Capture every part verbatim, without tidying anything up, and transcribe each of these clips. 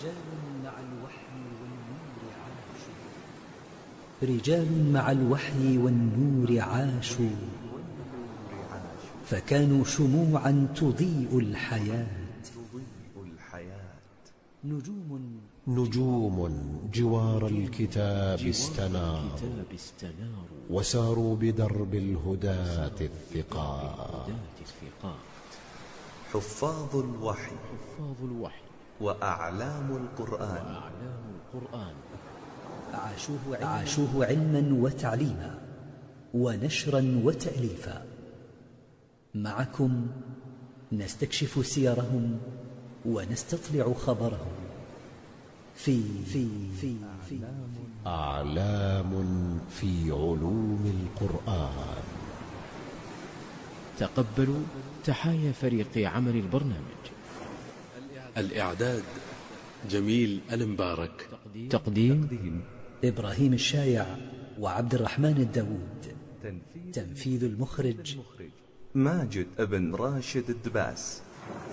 مع الوحي والنور عاشوا رجال مع الوحي والنور عاشوا فكانوا شموعا تضيء الحياة نجوم نجوم جوار الكتاب استناروا وساروا بدرب الهداة الثقات حفاظ الوحي وأعلام القرآن عاشوه, عاشوه علما وتعليما ونشرا وتأليفا. معكم نستكشف سيرهم ونستطلع خبرهم في في في في أعلام في علوم القرآن. تقبلوا تحايا فريق عمل البرنامج. الإعداد جميل المبارك، تقديم إبراهيم الشايع وعبد الرحمن الداود، تنفيذ المخرج ماجد ابن راشد الدباس.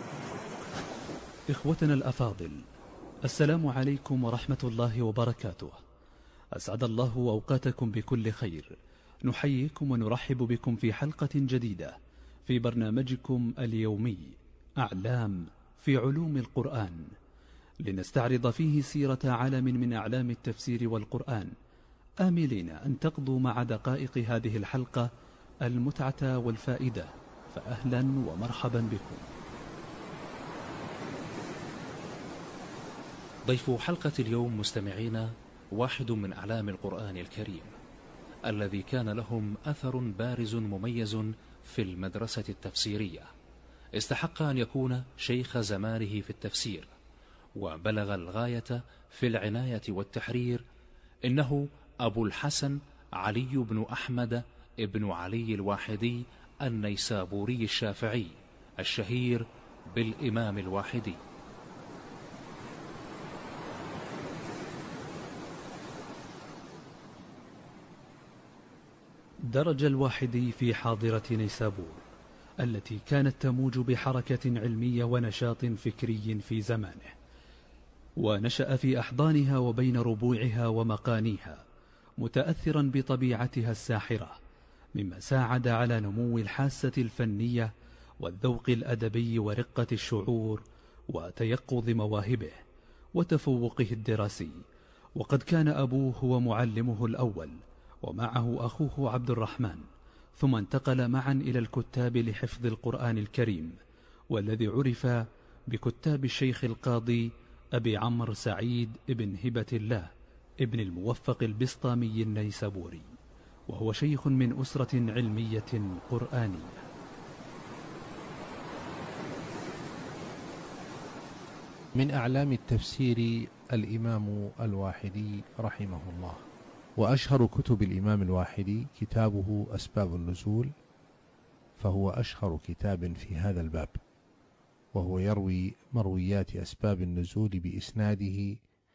إخوتنا الأفاضل، السلام عليكم ورحمة الله وبركاته. أسعد الله أوقاتكم بكل خير. نحييكم ونرحب بكم في حلقة جديدة في برنامجكم اليومي أعلام في علوم القرآن، لنستعرض فيه سيرة عالم من أعلام التفسير والقرآن، آملين أن تقضوا مع دقائق هذه الحلقة المتعة والفائدة. فأهلا ومرحبا بكم. ضيف حلقة اليوم مستمعين واحد من أعلام القرآن الكريم الذي كان لهم أثر بارز مميز في المدرسة التفسيرية. استحق أن يكون شيخ زمانه في التفسير، وبلغ الغاية في العناية والتحرير. إنه أبو الحسن علي بن أحمد ابن علي الواحدي النيسابوري الشافعي الشهير بالإمام الواحدي. درج الواحدي في حاضرة نيسابور التي كانت تموج بحركة علمية ونشاط فكري في زمانه، ونشأ في أحضانها وبين ربوعها ومقانيها، متأثرا بطبيعتها الساحرة، مما ساعد على نمو الحاسة الفنية والذوق الأدبي ورقة الشعور وتيقظ مواهبه وتفوقه الدراسي. وقد كان أبوه هو معلمه الأول، ومعه أخوه عبد الرحمن، ثم انتقل معا إلى الكتاب لحفظ القرآن الكريم، والذي عرف بكتاب الشيخ القاضي أبي عمرو سعيد ابن هبة الله ابن الموفق البسطامي النيسابوري، وهو شيخ من أسرة علمية قرآنية. من أعلام التفسير الإمام الواحدي رحمه الله. وأشهر كتب الإمام الواحدي كتابه أسباب النزول، فهو أشهر كتاب في هذا الباب، وهو يروي مرويات أسباب النزول بإسناده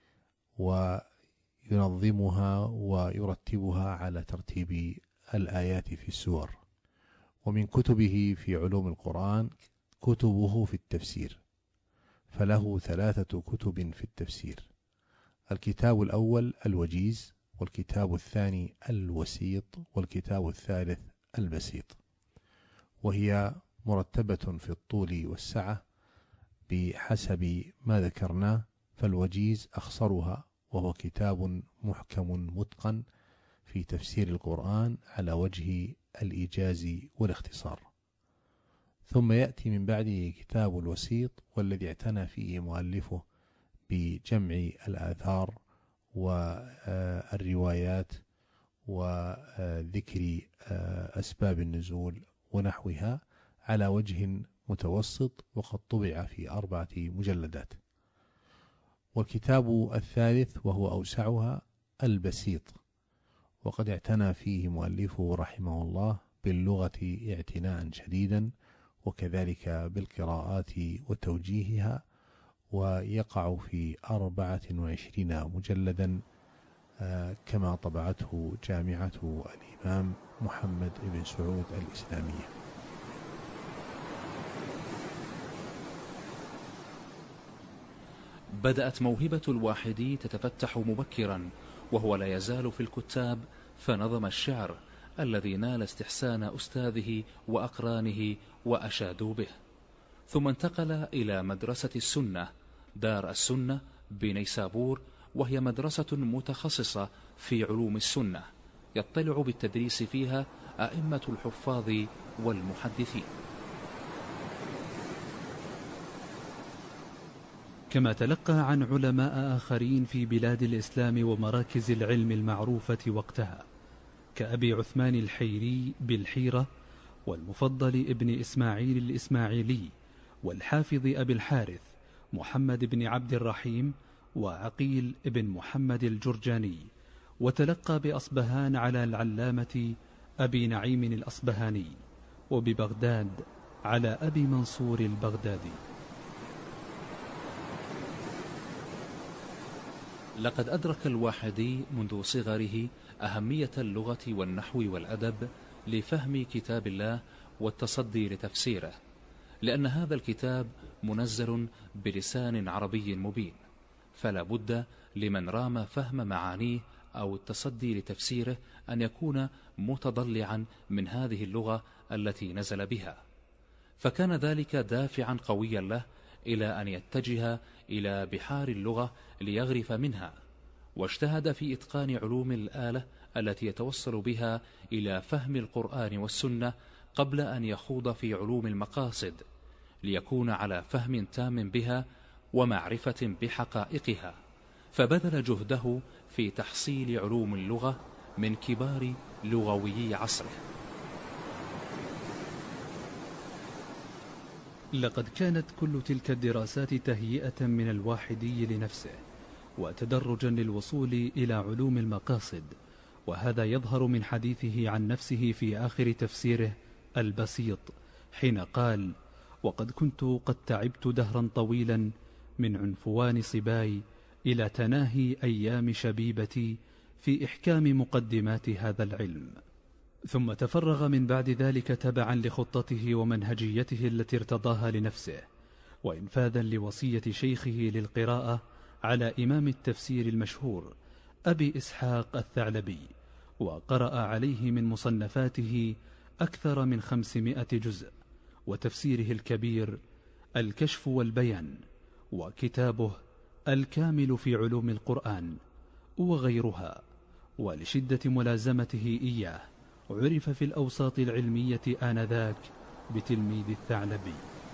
وينظمها ويرتبها على ترتيب الآيات في السور. ومن كتبه في علوم القرآن كتبه في التفسير، فله ثلاثة كتب في التفسير: الكتاب الأول الوجيز، والكتاب الثاني الوسيط، والكتاب الثالث البسيط، وهي مرتبة في الطول والسعة بحسب ما ذكرناه. فالوجيز أخصرها، وهو كتاب محكم متقن في تفسير القرآن على وجه الإيجاز والاختصار. ثم يأتي من بعده كتاب الوسيط، والذي اعتنى فيه مؤلفه بجمع الآثار والروايات وذكر أسباب النزول ونحوها على وجه متوسط، وقد طبع في أربعة مجلدات. والكتاب الثالث وهو أوسعها البسيط، وقد اعتنى فيه مؤلفه رحمه الله باللغة اعتناء شديدا، وكذلك بالقراءات وتوجيهها، ويقع في أربعة وعشرين مجلدا كما طبعته جامعة الإمام محمد بن سعود الإسلامية. بدأت موهبة الواحدي تتفتح مبكرا وهو لا يزال في الكتاب، فنظم الشعر الذي نال استحسان أستاذه وأقرانه وأشادوا به. ثم انتقل إلى مدرسة السنة دار السنة بنيسابور، وهي مدرسة متخصصة في علوم السنة يطلع بالتدريس فيها أئمة الحفاظ والمحدثين. كما تلقى عن علماء آخرين في بلاد الإسلام ومراكز العلم المعروفة وقتها، كأبي عثمان الحيري بالحيرة، والمفضل ابن إسماعيل الإسماعيلي، والحافظ أبي الحارث محمد بن عبد الرحيم، وعقيل بن محمد الجرجاني. وتلقى بأصبهان على العلامة أبي نعيم الأصبهاني، وببغداد على أبي منصور البغدادي. لقد أدرك الواحدي منذ صغره أهمية اللغة والنحو والأدب لفهم كتاب الله والتصدي لتفسيره، لأن هذا الكتاب منزل بلسان عربي مبين، فلا بد لمن رام فهم معانيه أو التصدي لتفسيره أن يكون متضلعا من هذه اللغة التي نزل بها. فكان ذلك دافعا قويا له إلى أن يتجه إلى بحار اللغة ليغرف منها، واجتهد في إتقان علوم الآلة التي يتوصل بها إلى فهم القرآن والسنة قبل أن يخوض في علوم المقاصد، ليكون على فهم تام بها ومعرفة بحقائقها. فبذل جهده في تحصيل علوم اللغة من كبار لغويي عصره. لقد كانت كل تلك الدراسات تهيئة من الواحدي لنفسه وتدرجا للوصول إلى علوم المقاصد، وهذا يظهر من حديثه عن نفسه في آخر تفسيره البسيط، حين قال: وقد كنت قد تعبت دهرا طويلا من عنفوان صباي إلى تناهي أيام شبيبتي في إحكام مقدمات هذا العلم. ثم تفرغ من بعد ذلك تبعا لخطته ومنهجيته التي ارتضاها لنفسه، وإنفاذا لوصية شيخه للقراءة على إمام التفسير المشهور أبي إسحاق الثعلبي، وقرأ عليه من مصنفاته أكثر من خمسمائة جزء، وتفسيره الكبير الكشف والبيان، وكتابه الكامل في علوم القرآن، وغيرها. ولشدة ملازمته إياه عرف في الأوساط العلمية آنذاك بتلميذ الثعلبي.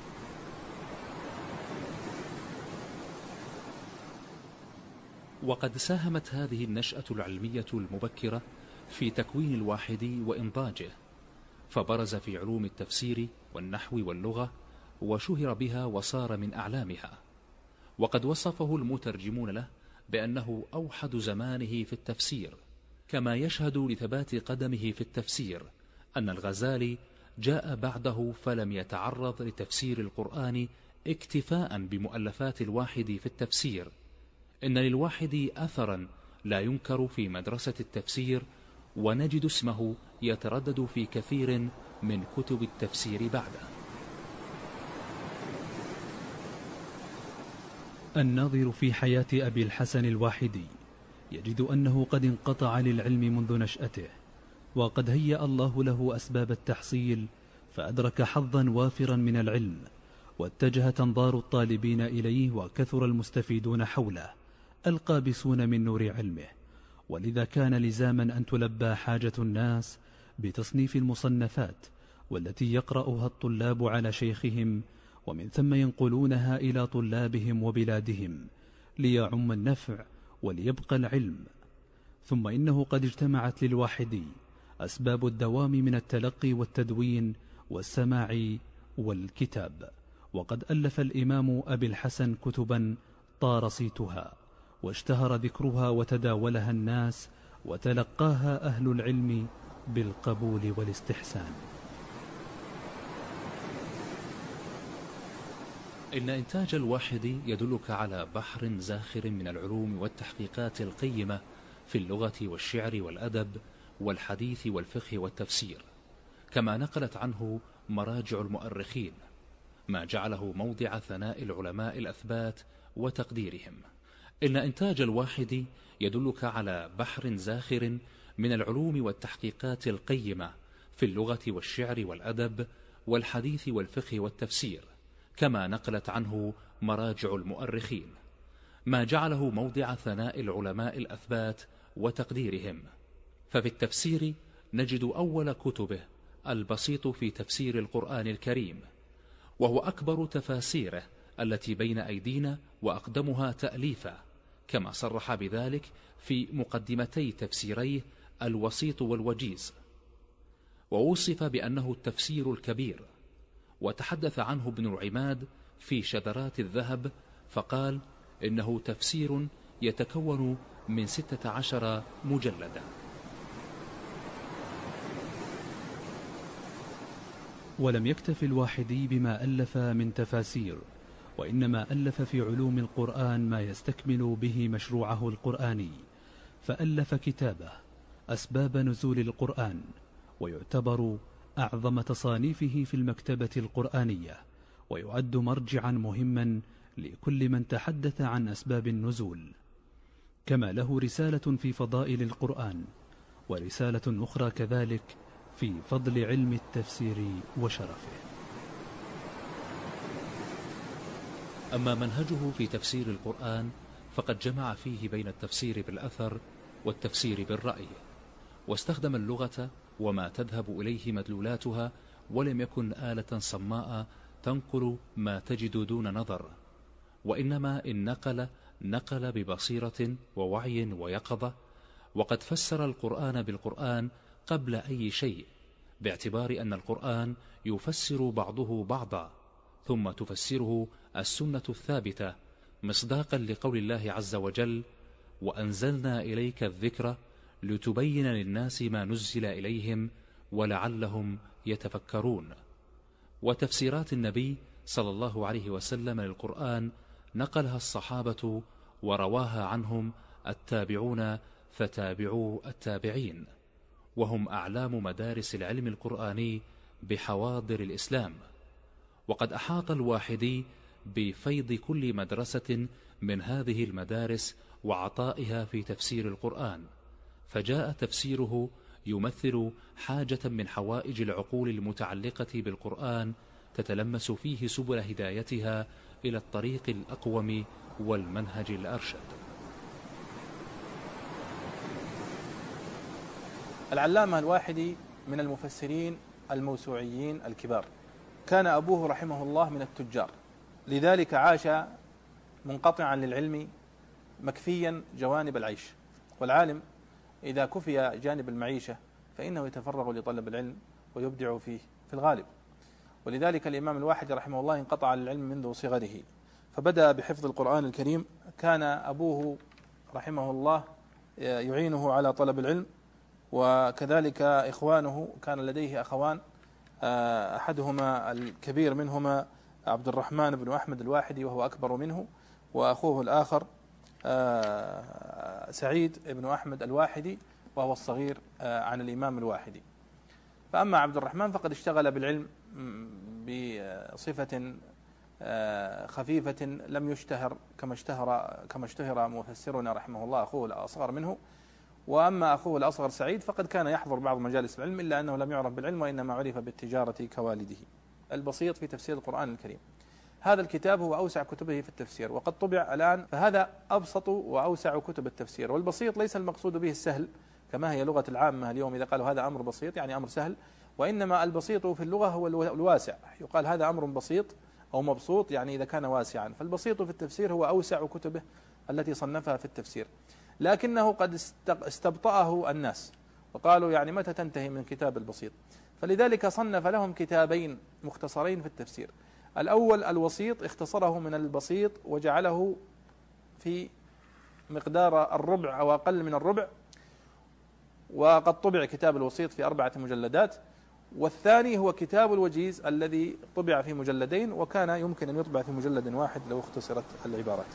وقد ساهمت هذه النشأة العلمية المبكرة في تكوين الواحدي وإنضاجه، فبرز في علوم التفسير والنحو واللغة، وشهر بها وصار من أعلامها. وقد وصفه المترجمون له بأنه أوحد زمانه في التفسير، كما يشهد لثبات قدمه في التفسير أن الغزالي جاء بعده فلم يتعرض لتفسير القرآن اكتفاء بمؤلفات الواحدي في التفسير. إن للواحدي أثرا لا ينكر في مدرسة التفسير، ونجد اسمه يتردد في كثير من كتب التفسير بعده. الناظر في حياة أبي الحسن الواحدي يجد أنه قد انقطع للعلم منذ نشأته، وقد هيأ الله له أسباب التحصيل، فأدرك حظا وافرا من العلم، واتجهت أنظار الطالبين إليه، وكثر المستفيدون حوله القابسون من نور علمه. ولذا كان لزاما أن تلبى حاجة الناس بتصنيف المصنفات، والتي يقرأها الطلاب على شيخهم، ومن ثم ينقلونها إلى طلابهم وبلادهم، ليعم النفع وليبقى العلم. ثم إنه قد اجتمعت للواحدي أسباب الدوام من التلقي والتدوين والسماع والكتاب. وقد ألف الإمام أبي الحسن كتبا طار صيتها، واشتهر ذكرها، وتداولها الناس، وتلقاها أهل العلم بالقبول والاستحسان. إن إنتاج الواحدي يدلك على بحر زاخر من العلوم والتحقيقات القيمة في اللغة والشعر والأدب والحديث والفقه والتفسير، كما نقلت عنه مراجع المؤرخين. ما جعله موضع ثناء العلماء الأثبات وتقديرهم. إن إنتاج الواحدي يدلك على بحر زاخر من العلوم والتحقيقات القيمة في اللغة والشعر والأدب والحديث والفقه والتفسير، كما نقلت عنه مراجع المؤرخين، ما جعله موضع ثناء العلماء الأثبات وتقديرهم. ففي التفسير نجد أول كتبه البسيط في تفسير القرآن الكريم، وهو أكبر تفاسيره التي بين أيدينا وأقدمها تأليفا، كما صرح بذلك في مقدمتي تفسيريه الوسيط والوجيز. ووصف بأنه التفسير الكبير، وتحدث عنه ابن العماد في شذرات الذهب فقال إنه تفسير يتكون من ستة عشر مجلدا. ولم يكتف الواحدي بما ألف من تفاسير، وإنما ألف في علوم القرآن ما يستكمل به مشروعه القرآني، فألف كتابه أسباب نزول القرآن، ويعتبر أعظم تصانيفه في المكتبة القرآنية، ويعد مرجعا مهما لكل من تحدث عن أسباب النزول. كما له رسالة في فضائل القرآن، ورسالة أخرى كذلك في فضل علم التفسير وشرفه. أما منهجه في تفسير القرآن فقد جمع فيه بين التفسير بالأثر والتفسير بالرأي، واستخدم اللغة وما تذهب إليه مدلولاتها، ولم يكن آلة صماء تنقل ما تجد دون نظر، وإنما إن نقل نقل ببصيرة ووعي ويقظة. وقد فسر القرآن بالقرآن قبل أي شيء، باعتبار أن القرآن يفسر بعضه بعضا، ثم تفسره السنة الثابتة، مصداقا لقول الله عز وجل: وأنزلنا إليك الذكر لتبين للناس ما نزل إليهم ولعلهم يتفكرون. وتفسيرات النبي صلى الله عليه وسلم للقرآن نقلها الصحابة ورواها عنهم التابعون فتابعوا التابعين، وهم أعلام مدارس العلم القرآني بحواضر الإسلام. وقد أحاط الواحدي بفيض كل مدرسة من هذه المدارس وعطائها في تفسير القرآن، فجاء تفسيره يمثل حاجة من حوائج العقول المتعلقة بالقرآن، تتلمس فيه سبل هدايتها إلى الطريق الأقوم والمنهج الأرشد. العلامة الواحدي من المفسرين الموسوعيين الكبار، كان أبوه رحمه الله من التجار، لذلك عاش منقطعا للعلم مكفيا جوانب العيش. والعالم إذا كفي جانب المعيشة فإنه يتفرغ لطلب العلم ويبدع فيه في الغالب. ولذلك الإمام الواحدي رحمه الله انقطع للعلم منذ صغره، فبدأ بحفظ القرآن الكريم. كان أبوه رحمه الله يعينه على طلب العلم، وكذلك إخوانه، كان لديه أخوان، أحدهما الكبير منهما عبد الرحمن بن أحمد الواحدي وهو أكبر منه، وأخوه الآخر سعيد بن أحمد الواحدي وهو الصغير عن الإمام الواحدي. فأما عبد الرحمن فقد اشتغل بالعلم بصفة خفيفة لم يشتهر كما اشتهر كما اشتهر مفسرنا رحمه الله أخوه الأصغر منه. وأما أخوه الأصغر سعيد فقد كان يحضر بعض مجالس العلم، إلا أنه لم يعرف بالعلم وإنما عرف بالتجارة كوالده. البسيط في تفسير القرآن الكريم، هذا الكتاب هو أوسع كتبه في التفسير، وقد طبع الآن، فهذا أبسط وأوسع كتب التفسير. والبسيط ليس المقصود به السهل كما هي لغة العامة اليوم، إذا قالوا هذا أمر بسيط يعني أمر سهل، وإنما البسيط في اللغة هو الواسع، يقال هذا أمر بسيط أو مبسوط يعني إذا كان واسعا. فالبسيط في التفسير هو أوسع كتبه التي صنفها في التفسير، لكنه قد استبطأه الناس وقالوا يعني متى تنتهي من كتاب البسيط، فلذلك صنف لهم كتابين مختصرين في التفسير. الأول الوسيط اختصره من البسيط وجعله في مقدار الربع أو أقل من الربع، وقد طبع كتاب الوسيط في أربعة مجلدات. والثاني هو كتاب الوجيز الذي طبع في مجلدين، وكان يمكن أن يطبع في مجلد واحد لو اختصرت العبارات.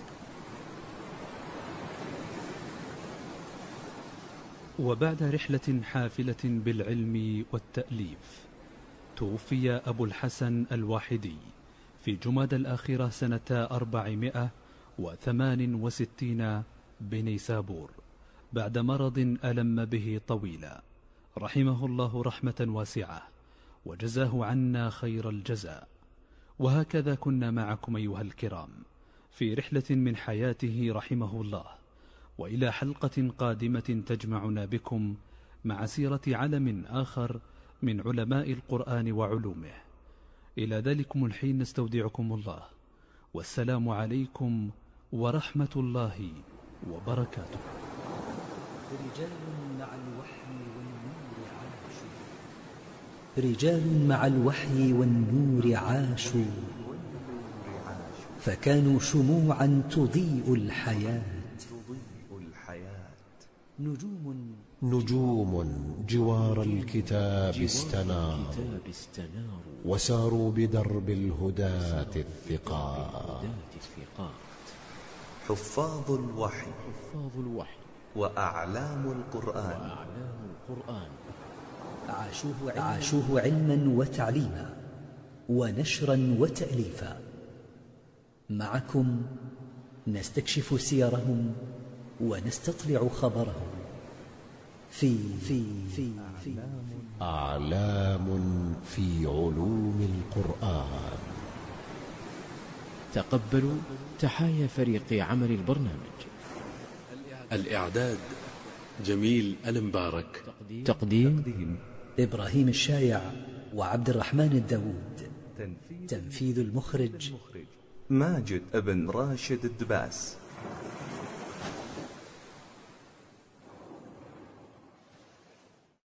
وبعد رحلة حافلة بالعلم والتأليف، توفي أبو الحسن الواحدي في جماد الآخرة سنة أربعمائة وثمان وستين بنيسابور بعد مرض ألم به طويلا، رحمه الله رحمة واسعة وجزاه عنا خير الجزاء. وهكذا كنا معكم أيها الكرام في رحلة من حياته رحمه الله، وإلى حلقة قادمة تجمعنا بكم مع سيرة علم آخر من علماء القرآن وعلومه. إلى ذلكم الحين نستودعكم الله، والسلام عليكم ورحمة الله وبركاته. رجال مع الوحي والنور عاشوا رجال مع الوحي والنور عاشوا فكانوا شموعا تضيء الحياة. نجوم نجوم جوار الكتاب استناروا وساروا بدرب الهداة الثقات. حفاظ الوحي وأعلام القرآن عاشوه, عاشوه علما وتعليما ونشرا وتأليفا. معكم نستكشف سيرهم ونستطلع خبرهم في في في, في أعلام في علوم القرآن. تقبلوا تحايا فريق عمل البرنامج. الإعداد جميل المبارك، تقديم إبراهيم الشايع وعبد الرحمن الداوود، تنفيذ المخرج ماجد ابن راشد الدباس.